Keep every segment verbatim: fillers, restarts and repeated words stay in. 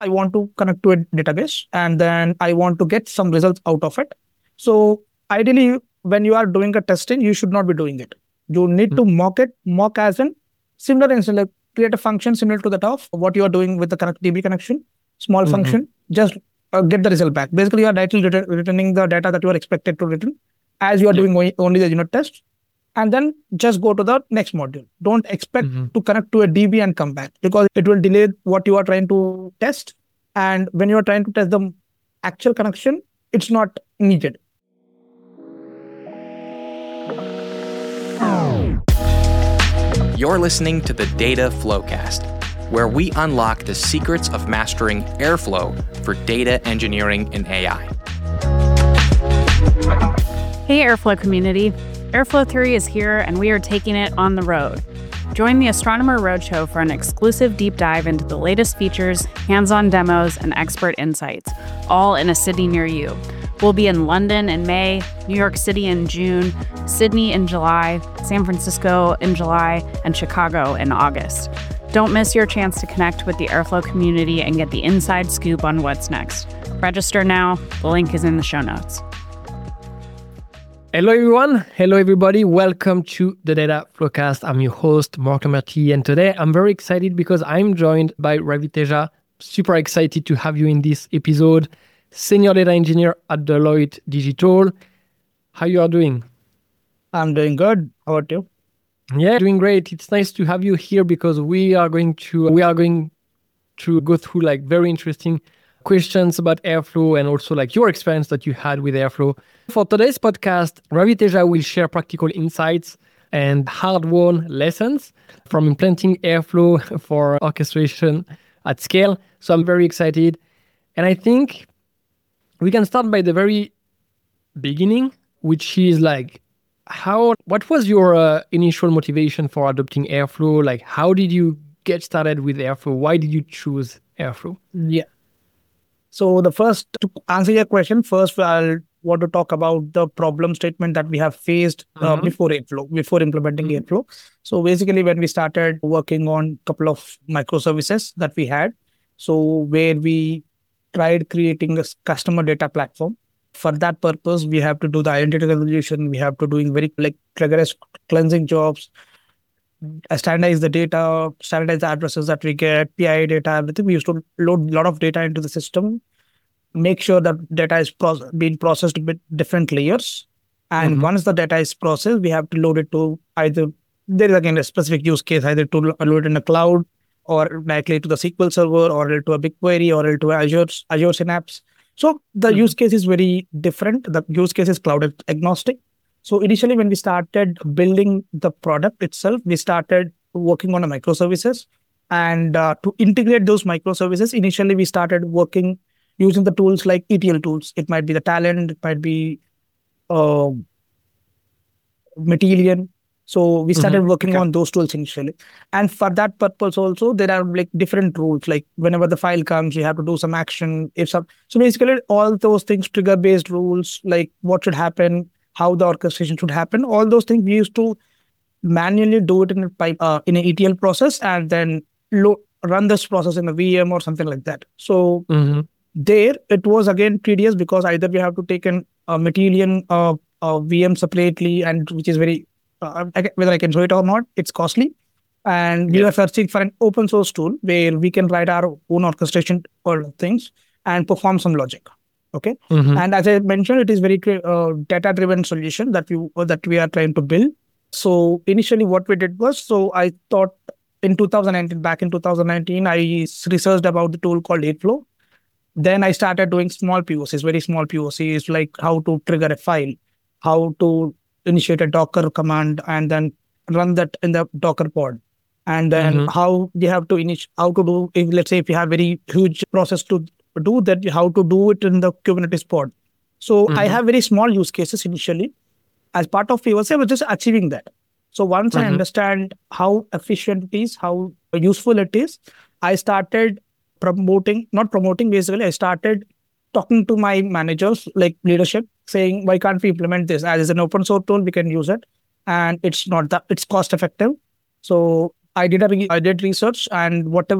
I want to connect to a database and then I want to get some results out of it. So ideally, when you are doing a testing, you should not be doing it. You need to mock it, mock as in similar instance, like create a function similar to that of what you are doing with the connect D B connection, small Mm-hmm. function, just uh, get the result back. Basically, you are directly return, returning the data that you are expected to return as you are Yep. doing only only the unit test, and then just go to the next module. Don't expect Mm-hmm. to connect to a D B and come back because it will delay what you are trying to test. And when you are trying to test the actual connection, it's not needed. You're listening to the Data Flowcast, where we unlock the secrets of mastering Airflow for data engineering and A I. Hey Airflow community, Airflow Theory is here and we are taking it on the road. Join the Astronomer Roadshow for an exclusive deep dive into the latest features, hands-on demos, and expert insights, all in a city near you. We'll be in London in May, New York City in June, Sydney in July, San Francisco in July, and Chicago in August. Don't miss your chance to connect with the Airflow community and get the inside scoop on what's next. Register now. The link is in the show notes. Hello, everyone. Hello, everybody. Welcome to the Data Flowcast. I'm your host, Mark Lamerty, and today I'm very excited because I'm joined by Ravi Teja. Super excited to have you in this episode. Senior Data Engineer at Deloitte Digital. How you are doing? I'm doing good. How about you? Yeah, doing great. It's nice to have you here because we are going to we are going to go through like very interesting questions about Airflow and also like your experience that you had with Airflow. For today's podcast, Ravi Teja will share practical insights and hard-won lessons from implementing Airflow for orchestration at scale. So I'm very excited. And I think we can start by the very beginning, which is like, how, what was your uh, initial motivation for adopting Airflow? Like, how did you get started with Airflow? Why did you choose Airflow? Yeah. So the first, to answer your question, first I'll want to talk about the problem statement that we have faced uh, Mhm. before Airflow, before implementing Mhm. Airflow. So basically, when we started working on a couple of microservices that we had, so where we tried creating a s- customer data platform. For that purpose, we have to do the identity resolution. We have to doing very like rigorous cleansing jobs, uh, standardize the data, standardize the addresses that we get, P I data, everything. We used to load a lot of data into the system, make sure that data is proce- being processed with different layers. And Mhm. once the data is processed, we have to load it to either, there is again a specific use case, either to lo- load it in the cloud or directly to the S Q L server or to a BigQuery or to Azure, Azure Synapse. So the use Mhm. case is very different. The use case is cloud ag- agnostic. So initially, when we started building the product itself, we started working on a microservices. And uh, to integrate those microservices, initially we started working using the tools like E T L tools. It might be the Talent, it might be uh, Matillion. So we started Mhm. working Okay. on those tools initially. And for that purpose also, there are like different rules. Like whenever the file comes, you have to do some action. If some, so basically all those things, trigger based rules, like what should happen, how the orchestration should happen, all those things we used to manually do it in a pipe uh, in an E T L process and then lo- run this process in a V M or something like that. So Mhm. there, it was again tedious because either we have to take an a Matillion uh, uh, V M separately, and which is very uh, I ca- whether I can show it or not, it's costly. And we Yep. are searching for an open source tool where we can write our own orchestration or things and perform some logic. Okay, Mhm. and as I mentioned, it is very uh, data driven solution that we uh, that we are trying to build. So initially, what we did was, so I thought in two thousand nineteen, back in two thousand nineteen, I researched about the tool called Airflow. Then I started doing small P O Cs, very small P O Cs, like how to trigger a file, how to initiate a Docker command, and then run that in the Docker pod. And then Mhm. how you have to init, how to do, if, let's say if you have very huge process to do that, how to do it in the Kubernetes pod. So I Mhm. have very small use cases initially. As part of P O C, I was just achieving that. So once I Mhm. understand how efficient it is, how useful it is, I started promoting, not promoting, basically, I started talking to my managers, like leadership, saying, why can't we implement this? As it's an open source tool, we can use it. And it's not that, it's cost effective. So I did a, re- I did research and whatever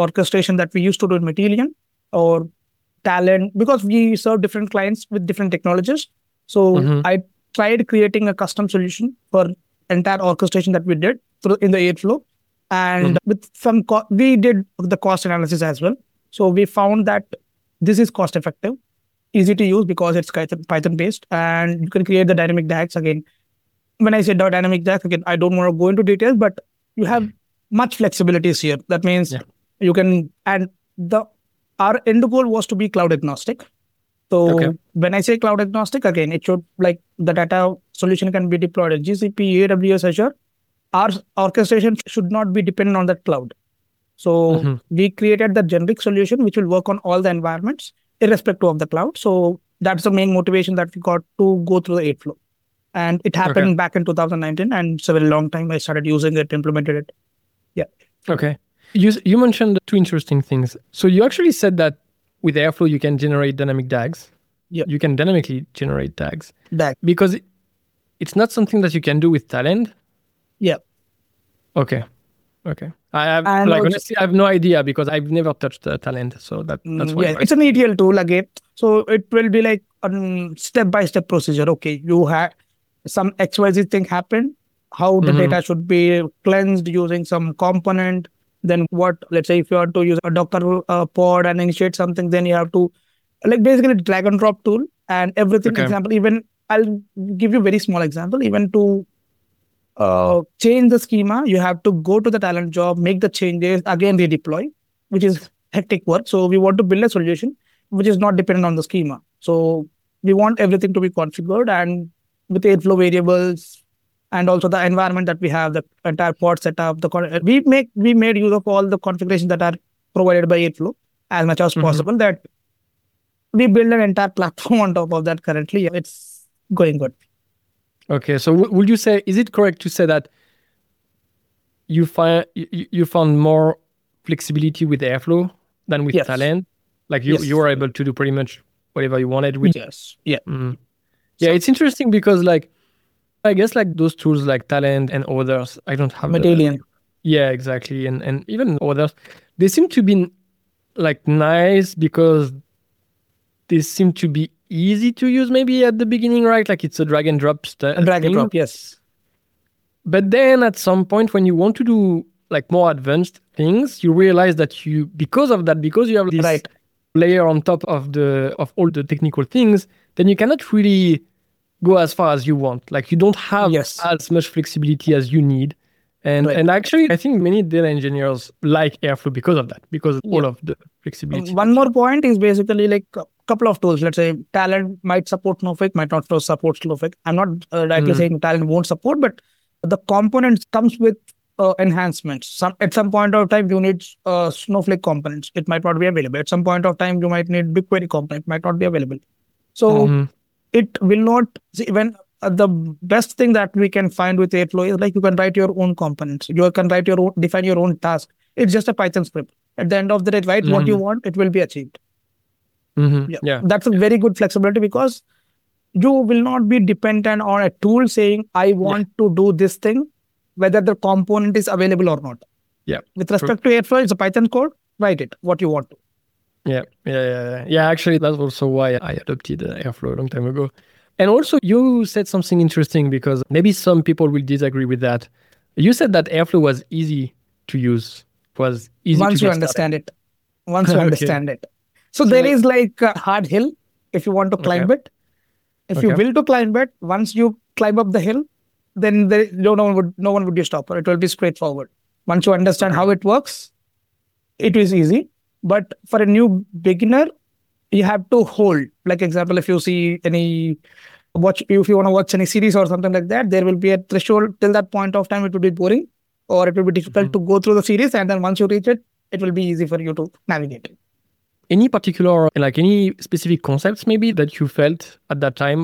orchestration that we used to do in Matillion or Talend, because we serve different clients with different technologies. So Mhm. I tried creating a custom solution for entire orchestration that we did through in the Airflow. And Mhm. with some, co- we did the cost analysis as well. So we found that this is cost effective, easy to use because it's Python based, and you can create the dynamic D A Gs. Again, when I say dynamic D A Gs, again, I don't want to go into details, but you have much flexibilities here. That means Yeah. you can, and the our end goal was to be cloud agnostic. So Okay. when I say cloud agnostic, again, it should, like, the data solution can be deployed at G C P, A W S, Azure. Our orchestration should not be dependent on that cloud. So Mhm. we created the generic solution which will work on all the environments irrespective of the cloud. So that's the main motivation that we got to go through the Airflow. And it happened Okay. back in two thousand nineteen, and it's a very long time I started using it, implemented it. Yeah. Okay. You s- you mentioned two interesting things. So you actually said that with Airflow you can generate dynamic D A Gs. Yeah. You can dynamically generate D A Gs That. because it- it's not something that you can do with Talend. Yeah. Okay. Okay. I have And like also- honestly I have no idea because I've never touched uh, Talend. So that that's Mm, why. yeah, it's an E T L tool again. So it will be like a step-by-step procedure. Okay, you have some X Y Z thing happen, how the Mhm. data should be cleansed using some component. Then what, let's say if you want to use a Docker uh, pod and initiate something, then you have to, like, basically drag and drop tool and everything. Okay. Example, even I'll give you a very small example. Even to uh, change the schema, you have to go to the Talend job, make the changes, again redeploy, which is hectic work. So we want to build a solution which is not dependent on the schema. So we want everything to be configured, and with Airflow variables and also the environment that we have, the entire pod setup, the con- we make we made use of all the configurations that are provided by Airflow as much as Mhm. possible. That we build an entire platform on top of that. Currently, it's going good. Okay. So w- would you say is it correct to say that you find you, you found more flexibility with Airflow than with Yes. Talend? Like you Yes. you were able to do pretty much whatever you wanted with. Yes. Yeah. Mm. Yeah, it's interesting because like I guess like those tools like Talend and others, I don't have the- Matillion. yeah, exactly, and and even others, they seem to be like nice because they seem to be easy to use maybe at the beginning, right? Like it's a drag and drop stuff. And drag and drop. Yes. But then at some point when you want to do like more advanced things, you realize that you because of that, because you have this Right. layer on top of the of all the technical things, then you cannot really go as far as you want. Like you don't have Yes. as much flexibility as you need. And Right. and actually I think many data engineers like Airflow because of that, because of all Yeah. of the flexibility. One more point is basically like a couple of tools. Let's say Talend might support Snowflake, might not support Snowflake. I'm not uh, rightly Mhm. saying Talend won't support, but the components comes with uh, enhancements. Some at some point of time you need uh, Snowflake components. It might not be available. At some point of time you might need BigQuery component. Might not be available. So Mhm. it will not see when uh, the best thing that we can find with Airflow is like you can write your own components. You can write your own, define your own task. It's just a Python script. At the end of the day, write what you Mhm. want, it will be achieved. Mhm. Yeah. Yeah. That's a very good flexibility because you will not be dependent on a tool saying, I want to do this thing, whether the component is available or not. Yeah. With respect to Airflow, it's a Python code, write it, what you want to. Yeah, yeah, yeah, yeah. Yeah, actually, that's also why I adopted uh, Airflow a long time ago. And also, you said something interesting because maybe some people will disagree with that. You said that Airflow was easy to use, was easy Once to you get understand it. Once you Okay. understand it. So, So there like- is like a hard hill if you want to climb Okay. it. If you Okay. will to climb it, once you climb up the hill, then there, no, no one would no one would be a stopper. It will be straightforward. Once you understand Okay. how it works, it is easy. But for a new beginner, you have to hold. Like example, if you see any watch, if you want to watch any series or something like that, there will be a threshold. Till that point of time, it will be boring, or it will be difficult Mhm. to go through the series. And then once you reach it, it will be easy for you to navigate. Any particular, like any specific concepts maybe that you felt at that time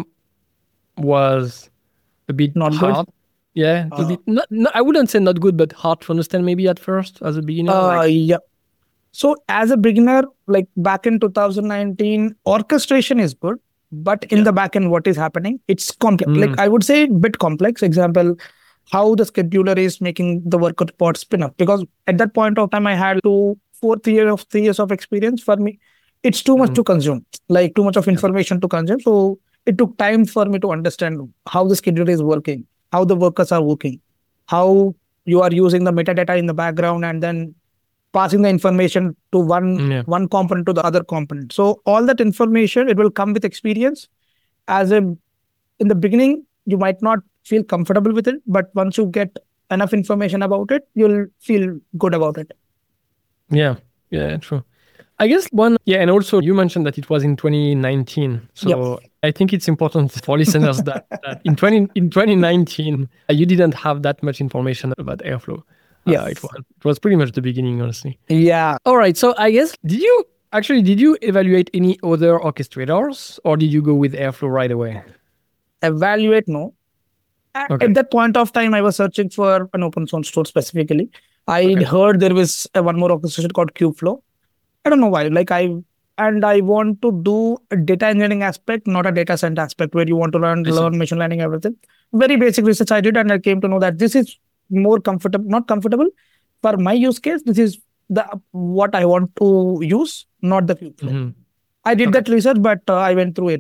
was a bit Not good? hard? Yeah, a Uh, bit, not, not, I wouldn't say not good, but hard to understand maybe at first as a beginner. Uh, like- yeah. So as a beginner, like back in two thousand nineteen, orchestration is good, but in Yeah. the back end, what is happening? It's complex. Mm. Like I would say, bit complex. Example, how the scheduler is making the worker pod spin up. Because at that point of time, I had to fourth year of three years of experience, for me, it's too much Mhm. to consume, like too much of information to consume. So it took time for me to understand how the scheduler is working, how the workers are working, how you are using the metadata in the background and then passing the information to one Yeah. one component to the other component. So all that information, it will come with experience. As a in the beginning, you might not feel comfortable with it, but once you get enough information about it, you'll feel good about it. Yeah. Yeah, true. I guess one, yeah, and also you mentioned that it was in twenty nineteen. So Yep. I think it's important for listeners that, that in twenty in twenty nineteen uh, you didn't have that much information about Airflow. Uh, Yes. it was it was pretty much the beginning, honestly. Yeah. All right. So I guess did you actually did you evaluate any other orchestrators, or did you go with Airflow right away? Evaluate, no. At, Okay. at that point of time, I was searching for an open source tool specifically. I Okay. heard there was a, one more orchestration called Kubeflow. I don't know why. Like I and I want to do a data engineering aspect, not a data science aspect where you want to learn I see. learn machine learning, everything. Very basic research I did, and I came to know that this is more comfortable, not comfortable for my use case. This is the what I want to use, not the Kubeflow. Mhm. I did Okay. that research, but uh, I went through it.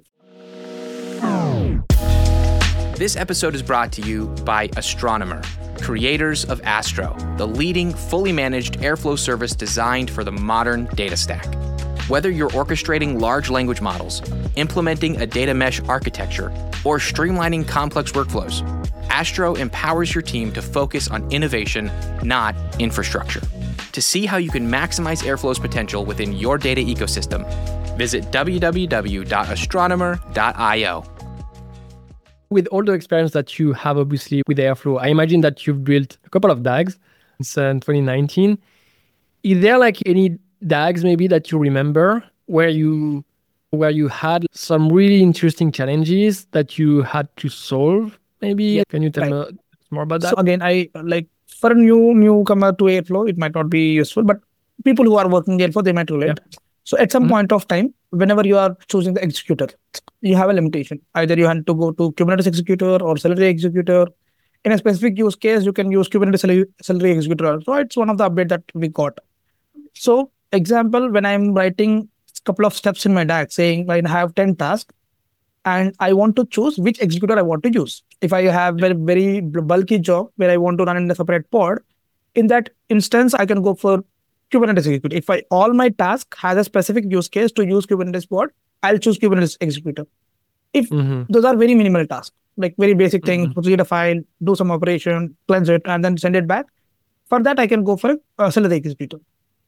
This episode is brought to you by Astronomer, creators of Astro, the leading fully managed Airflow service designed for the modern data stack. Whether you're orchestrating large language models, implementing a data mesh architecture, or streamlining complex workflows, Astro empowers your team to focus on innovation, not infrastructure. To see how you can maximize Airflow's potential within your data ecosystem, visit w w w dot astronomer dot i o. With all the experience that you have, obviously, with Airflow, I imagine that you've built a couple of D A Gs since twenty nineteen. Is there like any D A Gs maybe that you remember where you where you had some really interesting challenges that you had to solve? Maybe Yeah, can you tell right. me more about that? So again, I like for a new newcomer to Airflow, it might not be useful, but people who are working Airflow, they might relate. So at some Mhm. point of time, whenever you are choosing the executor, you have a limitation. Either you have to go to Kubernetes executor or Celery executor. In a specific use case, you can use Kubernetes Celery, Celery executor. So it's one of the updates that we got. So example, when I'm writing a couple of steps in my D A G saying I have ten tasks and I want to choose which executor I want to use. If I have a very bulky job where I want to run in a separate pod, in that instance, I can go for Kubernetes executor. If I all my task has a specific use case to use Kubernetes pod, I'll choose Kubernetes executor. If Mhm. those are very minimal tasks, like very basic things, Mhm. read a file, do some operation, cleanse it, and then send it back. For that, I can go for a Celery executor.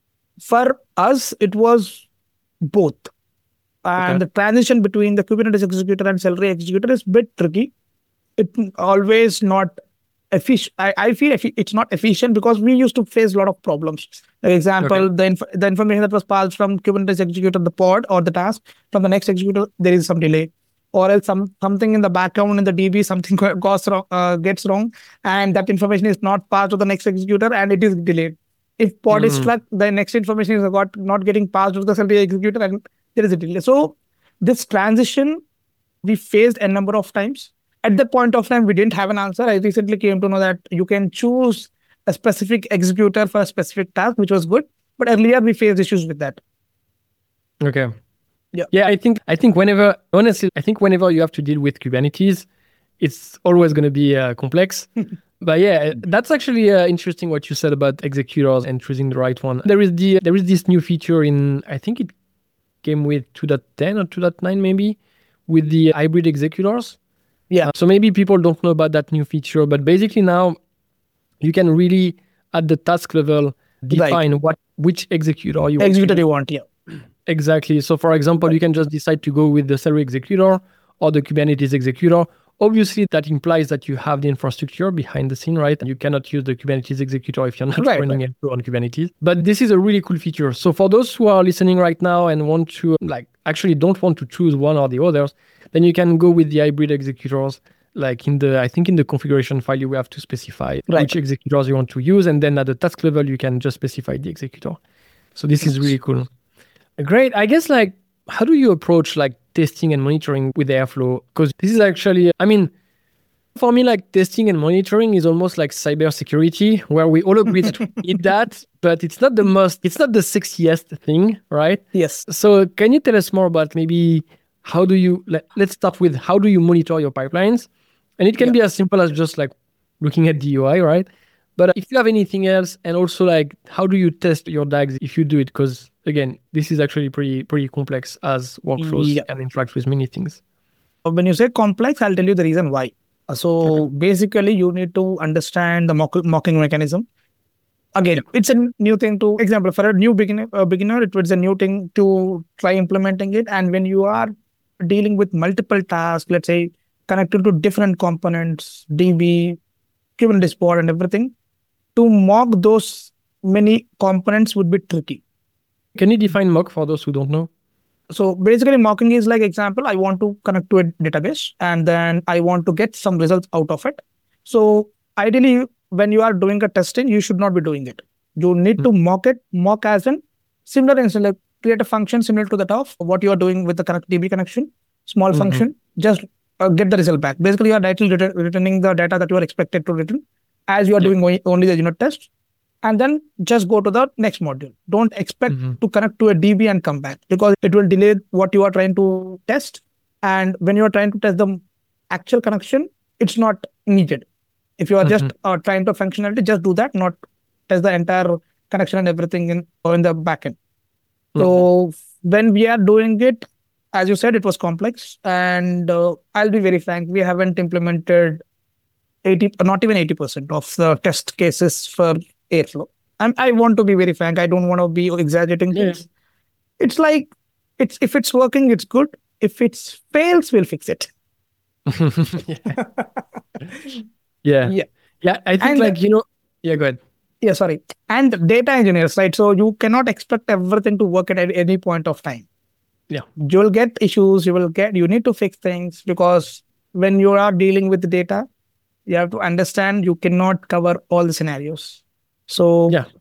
For us, it was both. And Okay. the transition between the Kubernetes executor and Celery executor is a bit tricky. It's always not efficient. I, I feel effi- it's not efficient because we used to face a lot of problems. For example, Okay. the, inf- the information that was passed from Kubernetes executor, the pod or the task, from the next executor, there is some delay. Or else some something in the background in the D B, something goes wrong, uh, gets wrong, and that information is not passed to the next executor and it is delayed. If pod is Mhm. stuck, the next information is got not getting passed to the Celery executor and there is a delay. So this transition we faced a number of times. At that point of time, we didn't have an answer. I recently came to know that you can choose a specific executor for a specific task, which was good. But earlier we faced issues with that. Okay. Yeah. Yeah, I think I think whenever honestly, I think whenever you have to deal with Kubernetes, it's always going to be uh, complex. But yeah, that's actually uh, interesting what you said about executors and choosing the right one. There is the there is this new feature in I think it came with two point ten or two point nine maybe with the hybrid executors. Yeah. Uh, so maybe people don't know about that new feature, but basically now you can really at the task level define what which executor you want to Executor use. you want, yeah. Exactly. So for example, you can just decide to go with the Celery executor or the Kubernetes executor. Obviously, that implies that you have the infrastructure behind the scene, right? You cannot use the Kubernetes executor if you're not Right, running it on Kubernetes. But this is a really cool feature. So for those who are listening right now and want to, like, actually don't want to choose one or the others, then you can go with the hybrid executors. Like in the, I think in the configuration file, you have to specify Right. which executors you want to use. And then at the task level, you can just specify the executor. So this is really cool. Great. I guess like, how do you approach like testing and monitoring with Airflow? Because this is actually, I mean, For me, like testing and monitoring is almost like cybersecurity, where we all agree that we need that, but it's not the most, it's not the sexiest thing, right? Yes. So can you tell us more about maybe how do you, let, let's start with how do you monitor your pipelines? And it can Yeah. be as simple as just like looking at D U I, right? But if you have anything else, and also like how do you test your D A Gs if you do it? Because again, this is actually pretty pretty complex as workflows Yeah. and interact with many things. When you say complex, I'll tell you the reason why. So basically, you need to understand the mock- mocking mechanism. Again, it's a new thing to example for a new beginner. Uh, beginner, it was a new thing to try implementing it. And when you are dealing with multiple tasks, let's say connected to different components, D B, Kubernetes pod, and everything, to mock those many components would be tricky. Can you define mock for those who don't know? So basically, mocking is like example, I want to connect to a database and then I want to get some results out of it. So ideally, when you are doing a testing, you should not be doing it. You need Mm. to mock it, mock as in similar instance, like create a function similar to that of what you are doing with the connect D B connection, small Mhm. function, just uh, get the result back. Basically, you are directly return, returning the data that you are expected to return as you are Yeah. doing only, only the unit test. And then just go to the next module. Don't expect Mhm. to connect to a D B and come back because it will delay what you are trying to test. And when you are trying to test the actual connection, it's not needed. If you are just Mhm. uh, trying to functionality, just do that, not test the entire connection and everything in, or in the backend. So when we are doing it, as you said, it was complex. And uh, I'll be very frank, we haven't implemented eighty, not even eighty percent of the test cases for Airflow. And I want to be very frank. I don't want to be exaggerating Yeah. things. It's like, it's if it's working, it's good. If it fails, we'll fix it. yeah. yeah. Yeah. Yeah. I think And like, you know, yeah, go ahead. yeah, sorry. And data engineers, right? So you cannot expect everything to work at any point of time. Yeah. You will get issues. You will get, you need to fix things because when you are dealing with the data, you have to understand you cannot cover all the scenarios. So Yeah.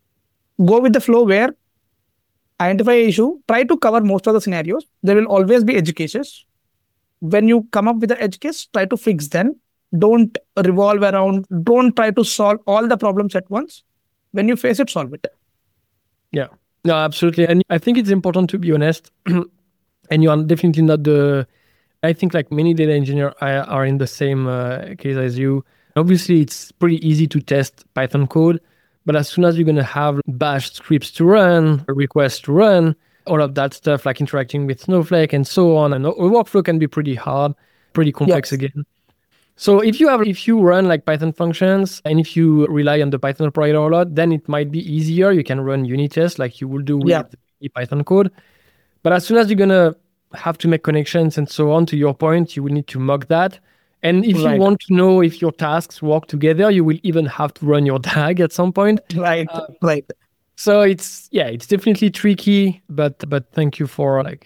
go with the flow where identify issue, try to cover most of the scenarios. There will always be edge cases. When you come up with the edge case, try to fix them. Don't revolve around, don't try to solve all the problems at once. When you face it, solve it. Yeah. No, absolutely. And I think it's important to be honest. And you are definitely not the, I think like many data engineers are, are in the same uh, case as you. Obviously, it's pretty easy to test Python code, but as soon as you're going to have bash scripts to run, requests to run, all of that stuff like interacting with Snowflake and so on, and a workflow can be pretty hard, pretty complex Yes. again. So if you have, if you run like Python functions and if you rely on the Python operator a lot, then it might be easier. You can run unit tests like you will do with Yeah. the Python code. But as soon as you're going to have to make connections and so on, to your point, you will need to mock that. And if Right. you want to know if your tasks work together, you will even have to run your D A G at some point. Right. Uh, right. So it's, yeah, it's definitely tricky, but but thank you for like,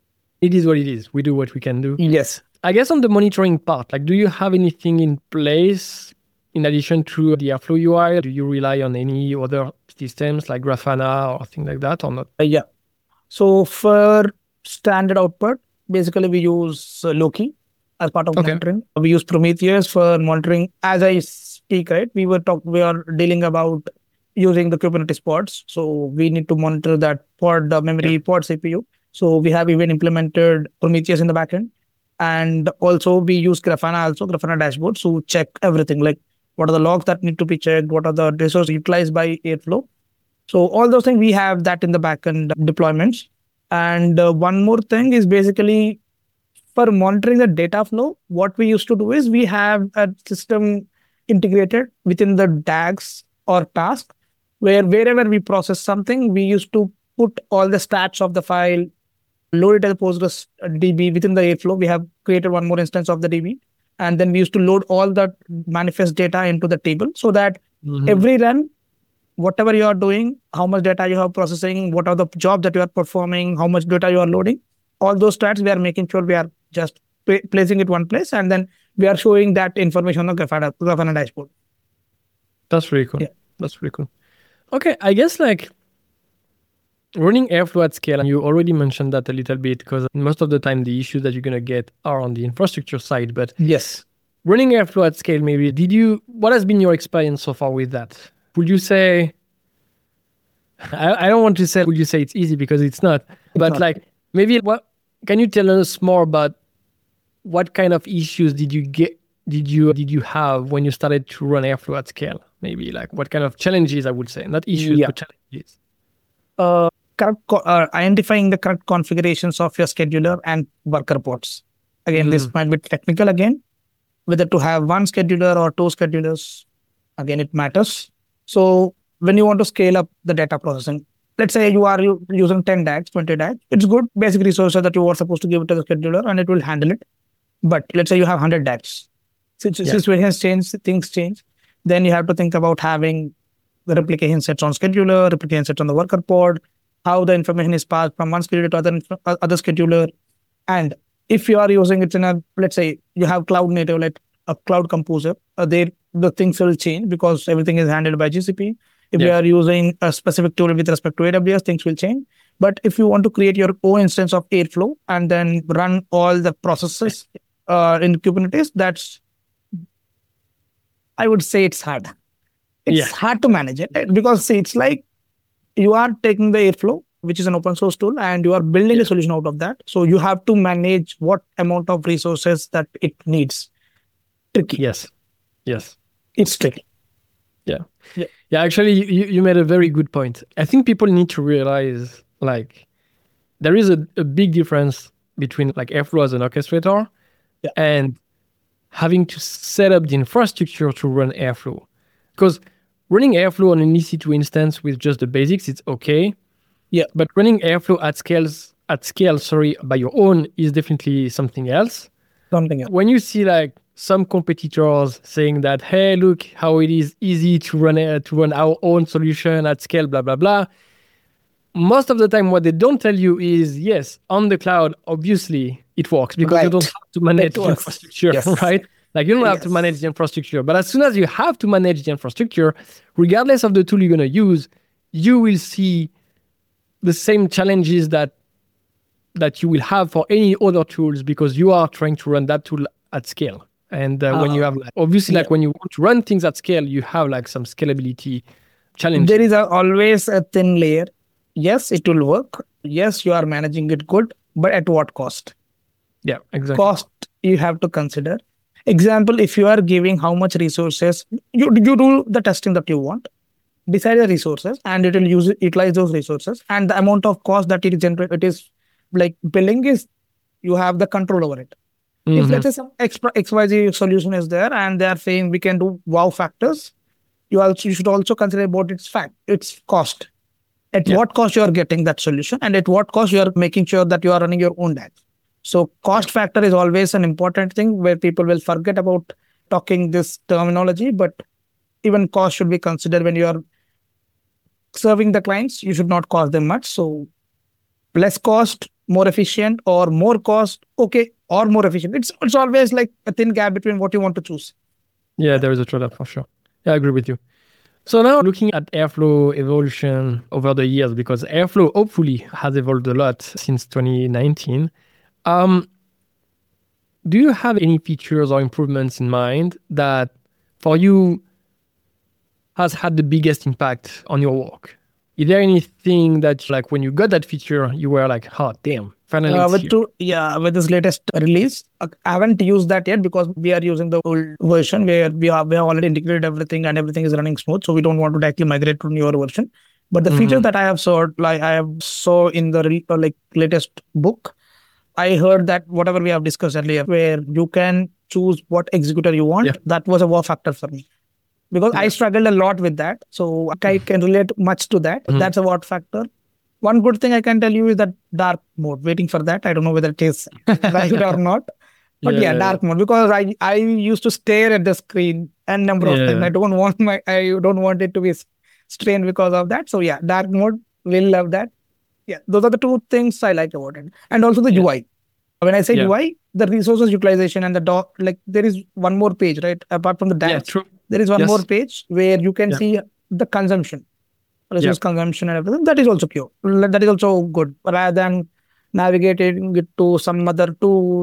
it is what it is. We do what we can do. Yes. I guess on the monitoring part, like, do you have anything in place in addition to the Airflow U I? Do you rely on any other systems like Grafana or things like that or not? Uh, yeah. So for standard output, basically we use uh, Loki as part of Okay. monitoring. We use Prometheus for monitoring. As I speak, right, we were talk, we are dealing about using the Kubernetes pods. So we need to monitor that pod, the memory pod C P U. So we have even implemented Prometheus in the backend. And also we use Grafana also, Grafana dashboards to check everything, like what are the logs that need to be checked, what are the resources utilized by Airflow. So all those things, we have that in the backend deployments. And uh, one more thing is basically for monitoring the data flow, what we used to do is we have a system integrated within the D A Gs or task where wherever we process something, we used to put all the stats of the file, load it as a Postgres D B within the Airflow. We have created one more instance of the D B. And then we used to load all the manifest data into the table so that Mhm. every run, whatever you are doing, how much data you are processing, what are the jobs that you are performing, how much data you are loading, all those stats, we are making sure we are just pla- placing it one place. And then we are showing that information on the Grafana, Grafana dashboard. That's really cool. Yeah. That's really cool. Okay, I guess like running Airflow at scale, and you already mentioned that a little bit because most of the time the issues that you're going to get are on the infrastructure side. But Yes. running Airflow at scale, maybe, did you, what has been your experience so far with that? Would you say, I, I don't want to say, would you say it's easy, because it's not, but not. like, maybe what, can you tell us more about what kind of issues did you get, did you, did you have when you started to run Airflow at scale? Maybe like what kind of challenges, I would say, not issues, Yeah. but challenges. Uh, correct co- uh, identifying the correct configurations of your scheduler and worker pods. Again, this Mm. might be technical again, whether to have one scheduler or two schedulers. Again, it matters. So when you want to scale up the data processing, let's say you are u- using ten D A Gs, twenty D A Gs, it's good basic resources that you are supposed to give it to the scheduler and it will handle it. But let's say you have one hundred D A Gs. Since Yeah. situations change, things change, then you have to think about having the replication sets on scheduler, replication sets on the worker pod, how the information is passed from one scheduler to other, inf- uh, other scheduler. And if you are using it in a, let's say you have cloud native, like a cloud composer, uh, they, the things will change because everything is handled by G C P. If you Yeah. are using a specific tool with respect to A W S, things will change. But if you want to create your own instance of Airflow and then run all the processes uh, in Kubernetes, that's, I would say it's hard. It's Yeah. hard to manage it because see, it's like you are taking the Airflow, which is an open source tool, and you are building a solution out of that. So you have to manage what amount of resources that it needs. Tricky. Yes. Yes. It's tricky. Yeah. Yeah. Yeah, actually, you, you made a very good point. I think people need to realize, like, there is a, a big difference between, like, Airflow as an orchestrator Yeah. and having to set up the infrastructure to run Airflow. Because running Airflow on an E C two instance with just the basics, it's okay. Yeah. But running Airflow at scales, at scale, sorry, by your own is definitely something else. Something else. When you see like some competitors saying that, hey, look how it is easy to run a, to run our own solution at scale, blah, blah, blah. Most of the time, what they don't tell you is, yes, on the cloud, obviously it works because you Right. don't have to manage It the works. infrastructure, Yes. right? Like you don't have to Yes. manage the infrastructure. But as soon as you have to manage the infrastructure, regardless of the tool you're going to use, you will see the same challenges that that you will have for any other tools because you are trying to run that tool at scale. And uh, when you have, like, obviously, like yeah. when you want to run things at scale, you have like some scalability challenges. There is a, always a thin layer. Yes, it will work. Yes, you are managing it good, but at what cost? Yeah, exactly. Cost you have to consider. Example, if you are giving how much resources, you, you do the testing that you want, decide the resources, and it will use utilize those resources. And the amount of cost that it generates, it is like billing is, you have the control over it. If Mhm. let's say some extra X Y Z solution is there and they are saying we can do wow factors, you also you should also consider about its fact, its cost. At Yeah. what cost you are getting that solution, and at what cost you are making sure that you are running your own D A G. So cost factor is always an important thing where people will forget about talking this terminology, but even cost should be considered when you are serving the clients. You should not cost them much. So less cost, more efficient, or more cost, okay, or more efficient. It's it's always like a thin gap between what you want to choose. Yeah, there is a trade-off for sure. Yeah, I agree with you. So now looking at Airflow evolution over the years, because Airflow hopefully has evolved a lot since twenty nineteen. Um, do you have any features or improvements in mind that for you has had the biggest impact on your work? Is there anything that, like, when you got that feature, you were like, oh, damn, finally Uh, it's with here. two, yeah, with this latest release, uh, I haven't used that yet because we are using the old version where we have we have already integrated everything and everything is running smooth. So we don't want to directly migrate to newer version. But the feature Mhm. that I have saw, like I have saw in the re, uh, like latest book, I heard that whatever we have discussed earlier, where you can choose what executor you want, Yeah. that was a wow factor for me. Because I Yeah. struggled a lot with that. So I can relate much to that. Mhm. That's a wow factor. One good thing I can tell you is that dark mode, waiting for that. I don't know whether it is right or not. But Yeah, yeah, yeah, dark mode, because I, I used to stare at the screen a number of times. Yeah. I don't want my I don't want it to be strained because of that. So yeah, dark mode, will love that. Yeah, those are the two things I like about it. And also the Yeah. U I. When I say Yeah. U I, the resources utilization and the doc, like there is one more page, right? Apart from the Yeah, dashboard. true. There is one Yes. more page where you can Yeah. see the consumption, resource consumption and everything. That is also pure. That is also good rather than navigating it to some other tool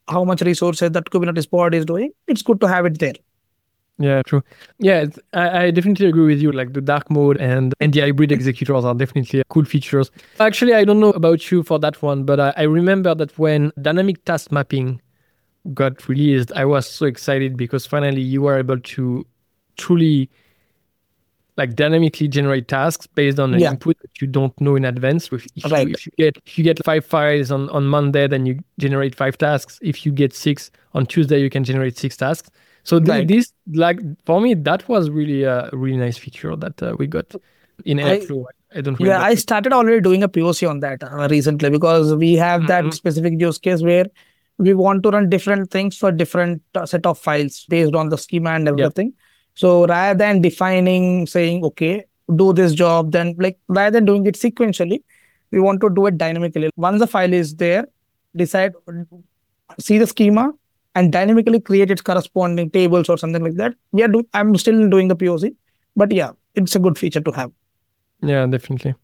how much resources that Kubernetes pod is doing, it's good to have it there. Yeah, true. Yeah, I, I definitely agree with you. Like the dark mode and, and the hybrid executors are definitely cool features. Actually, I don't know about you for that one, but I, I remember that when dynamic task mapping got released, I was so excited because finally you were able to truly like dynamically generate tasks based on an Yeah. input that you don't know in advance. If, if, Right. you, if you get if you get five files on, on Monday, then you generate five tasks. If you get six on Tuesday, you can generate six tasks. So th- Right. this, like for me, that was really a really nice feature that uh, we got in I- Airflow. I, don't Yeah, remember. I started already doing a P O C on that uh, recently because we have that Mhm. specific use case where we want to run different things for different uh, set of files based on the schema and everything. So rather than defining, saying, okay, do this job, then like rather than doing it sequentially, we want to do it dynamically. Once the file is there, decide, see the schema and dynamically create its corresponding tables or something like that. We are do, I'm still doing the P O C, but yeah, it's a good feature to have. Yeah, definitely.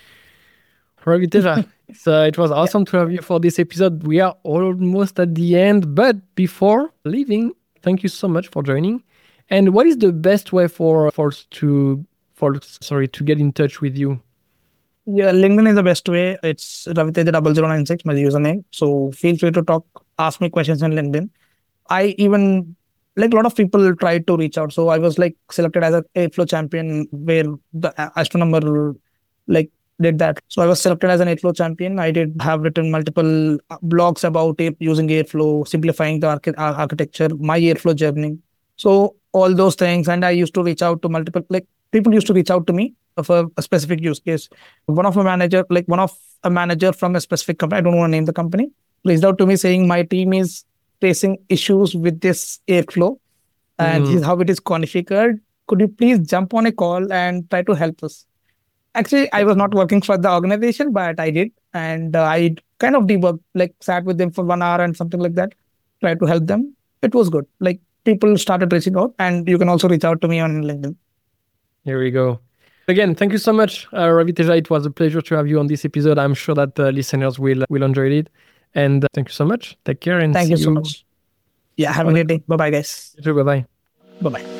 Raviteja, so it was awesome to have you for this episode. We are almost at the end, but before leaving, thank you so much for joining. And what is the best way for for us to for sorry to get in touch with you? Yeah, LinkedIn is the best way. It's Raviteja double zero nine six, my username. So feel free to talk, ask me questions on LinkedIn. I even like a lot of people tried to reach out. So I was like selected as an Airflow champion where the Astronomer like did that. So I was selected as an Airflow champion. I did have written multiple blogs about it, using Airflow, simplifying the archi- architecture, my Airflow journey. So all those things. And I used to reach out to multiple, like people used to reach out to me for a specific use case. One of a manager, like one of a manager from a specific company, I don't want to name the company, reached out to me saying my team is facing issues with this Airflow and Mm. this is how it is configured. Could you please jump on a call and try to help us? Actually, I was not working for the organization, but I did. And uh, I kind of debugged, like sat with them for one hour and something like that, tried to help them. It was good. Like people started reaching out, and you can also reach out to me on LinkedIn. Here we go. Again, thank you so much, uh, Raviteja. It was a pleasure to have you on this episode. I'm sure that uh, listeners will will enjoy it. And uh, thank you so much. Take care and Thank see you so much. Yeah, have a great day. Bye bye, guys. You too. Bye bye. Bye bye.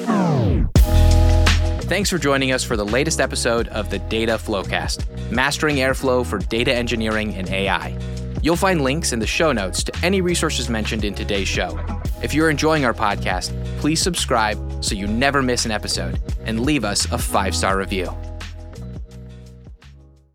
Thanks for joining us for the latest episode of the Data Flowcast, mastering Airflow for data engineering and A I. You'll find links in the show notes to any resources mentioned in today's show. If you're enjoying our podcast, please subscribe so you never miss an episode and leave us a five-star review.